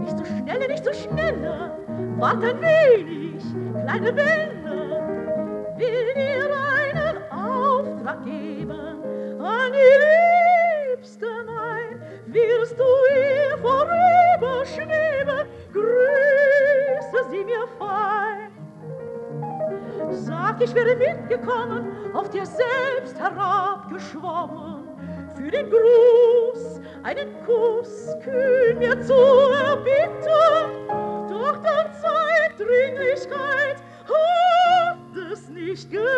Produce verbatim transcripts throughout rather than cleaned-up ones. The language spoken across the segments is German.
Nicht so schnelle, nicht so schnelle, wart ein wenig, kleine Belle, will dir einen Auftrag geben, an die Liebste mein, willst du ihr vorüberschweben, grüße sie mir fein. Sag, ich wäre mitgekommen, auf dir selbst herabgeschwommen, für den Gruß einen Kuss kühn mir zu erbitten, doch der Zeitdringlichkeit hat es nicht gelitten.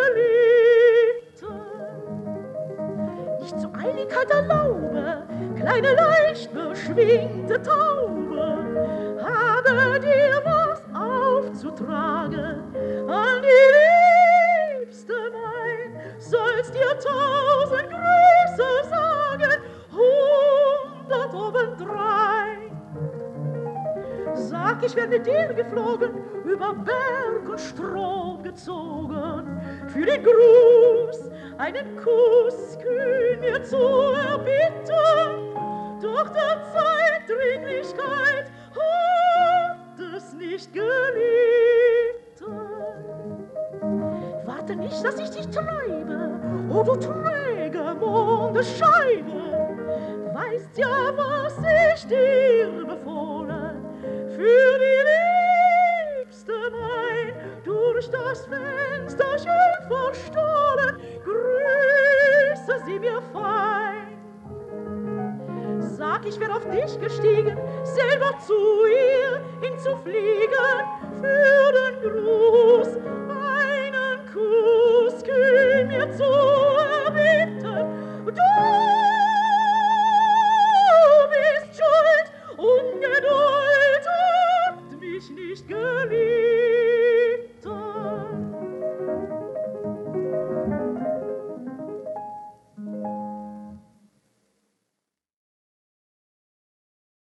Nicht zur Eiligkeit erlaube, kleine leicht beschwingte Taube, habe dir was aufzutragen, an die Liebste mein, sollst dir tausend Grüße sagen, hundert obendrein. Sag, ich wär mit dir geflogen, über Berg und Strom gezogen, für den Gruß einen Kuss kühn mir zu erbitten, doch der Zeitdringlichkeit hat es nicht gelitten. Warte nicht, dass ich dich treibe, o du träge Mondesscheibe, weißt ja, was ich dir befohlen, für die Liebste mein, durch das Fensterchen verstohlen, grüße sie mir fein. Sag, ich wär auf dich gestiegen, selber zu ihr hinzufliegen, für den Gruß einen Kuss kühn